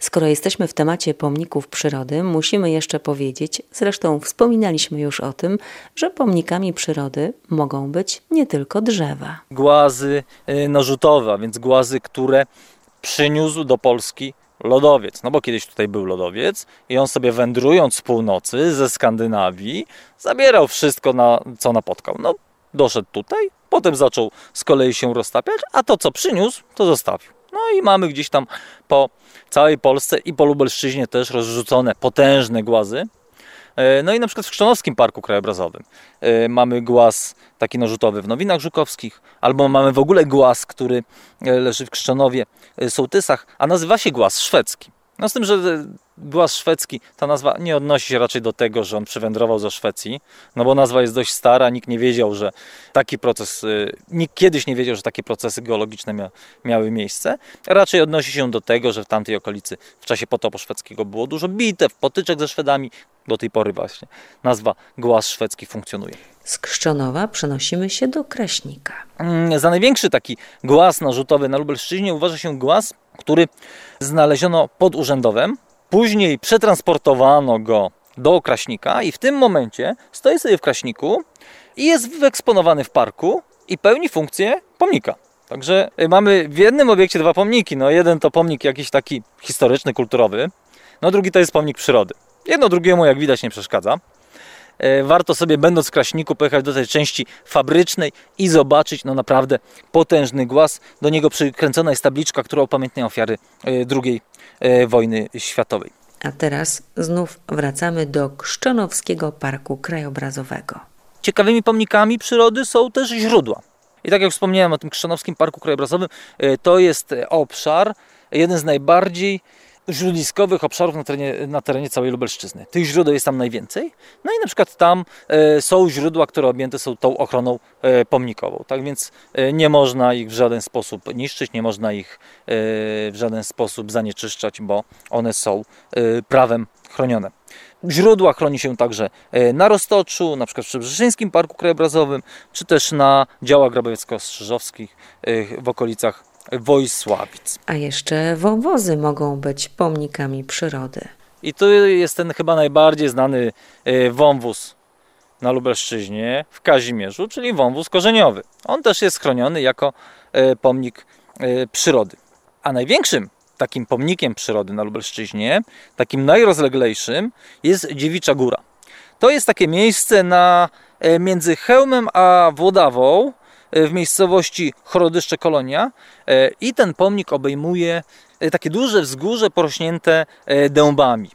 Skoro jesteśmy w temacie pomników przyrody, musimy jeszcze powiedzieć, zresztą wspominaliśmy już o tym, że pomnikami przyrody mogą być nie tylko drzewa. Głazy narzutowe, a więc głazy, które przyniósł do Polski lodowiec. No bo kiedyś tutaj był lodowiec i on sobie wędrując z północy, ze Skandynawii, zabierał wszystko, co napotkał. No, doszedł tutaj, potem zaczął z kolei się roztapiać, a to, co przyniósł, to zostawił. No i mamy gdzieś tam po całej Polsce i po Lubelszczyźnie też rozrzucone potężne głazy. No i na przykład w Chrzczonowskim Parku Krajobrazowym mamy głaz taki narzutowy w Nowinach Żukowskich, albo mamy w ogóle głaz, który leży w Krzczonowie, Sołtysach, a nazywa się głaz szwedzki. No z tym, że głaz szwedzki, ta nazwa nie odnosi się raczej do tego, że on przywędrował ze Szwecji, no bo nazwa jest dość stara, nikt nie wiedział, że taki proces, nikt kiedyś nie wiedział, że takie procesy geologiczne miały miejsce. Raczej odnosi się do tego, że w tamtej okolicy w czasie potopu szwedzkiego było dużo bitew, potyczek ze Szwedami. Do tej pory właśnie nazwa głaz szwedzki funkcjonuje. Z Krzczonowa przenosimy się do Kraśnika. Za największy taki głaz narzutowy na Lubelszczyźnie uważa się głaz, który znaleziono pod Urzędowem. Później przetransportowano go do Kraśnika i w tym momencie stoi sobie w Kraśniku i jest wyeksponowany w parku i pełni funkcję pomnika. Także mamy w jednym obiekcie dwa pomniki. No jeden to pomnik jakiś taki historyczny, kulturowy, no drugi to jest pomnik przyrody. Jedno drugiemu, jak widać, nie przeszkadza. Warto sobie, będąc w Kraśniku, pojechać do tej części fabrycznej i zobaczyć naprawdę potężny głaz. Do niego przykręcona jest tabliczka, która upamiętnia ofiary II wojny światowej. A teraz znów wracamy do Krzczonowskiego Parku Krajobrazowego. Ciekawymi pomnikami przyrody są też źródła. I tak jak wspomniałem o tym Krzczonowskim Parku Krajobrazowym, to jest obszar, jeden z najbardziej źródliskowych obszarów na terenie całej Lubelszczyzny. Tych źródeł jest tam najwięcej. No i na przykład tam są źródła, które objęte są tą ochroną pomnikową. Tak więc nie można ich w żaden sposób niszczyć, nie można ich w żaden sposób zanieczyszczać, bo one są prawem chronione. Źródła chroni się także na Roztoczu, na przykład w Przebrzeszyńskim Parku Krajobrazowym, czy też na działach grabowiecko-strzyżowskich w okolicach Wojsławic. A jeszcze wąwozy mogą być pomnikami przyrody. I to jest ten chyba najbardziej znany wąwóz na Lubelszczyźnie, w Kazimierzu, czyli wąwóz korzeniowy. On też jest chroniony jako pomnik przyrody. A największym takim pomnikiem przyrody na Lubelszczyźnie, takim najrozleglejszym, jest Dziewicza Góra. To jest takie miejsce między Chełmem a Włodawą, w miejscowości Chorodyszcze-Kolonia, i ten pomnik obejmuje takie duże wzgórze porośnięte dębami.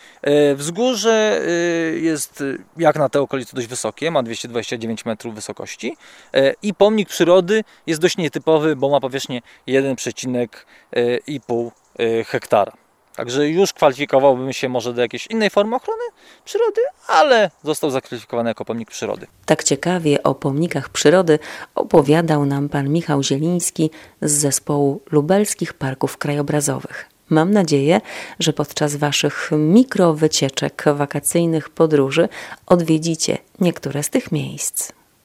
Wzgórze jest jak na te okolice dość wysokie, ma 229 metrów wysokości i pomnik przyrody jest dość nietypowy, bo ma powierzchnię 1,5 hektara. Także już kwalifikowałbym się może do jakiejś innej formy ochrony przyrody, ale został zakwalifikowany jako pomnik przyrody. Tak ciekawie o pomnikach przyrody opowiadał nam pan Michał Zieliński z zespołu Lubelskich Parków Krajobrazowych. Mam nadzieję, że podczas waszych mikrowycieczek wakacyjnych podróży odwiedzicie niektóre z tych miejsc.